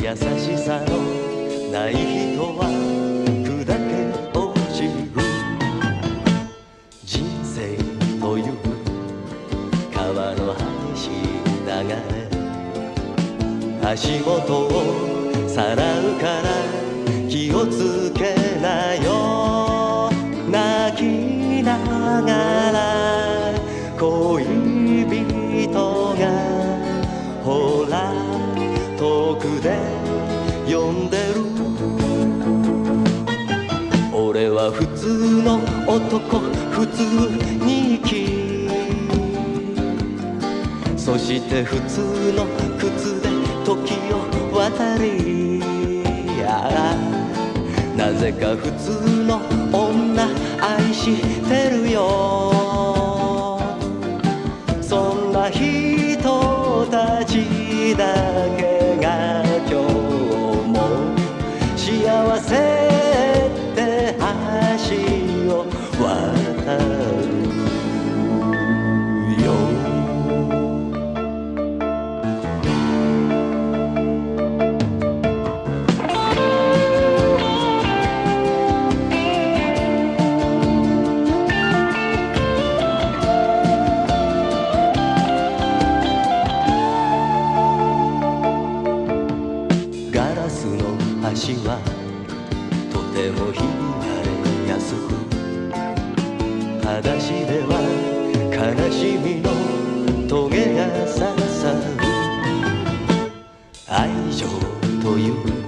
優しさのない人は砕け落ちる。人生という川の激しい流れ、足元をさらうから気をつけなよ。泣きながら恋人がほら遠くで呼んでる。俺は普通の男、普通に生き、そして普通の靴で時を渡り、なぜか普通の女愛してるよ。そんな人たちだけが今日も幸せって橋を渡るよ。橋はとてもひばれやすく、裸足では悲しみの棘が刺さる。愛情という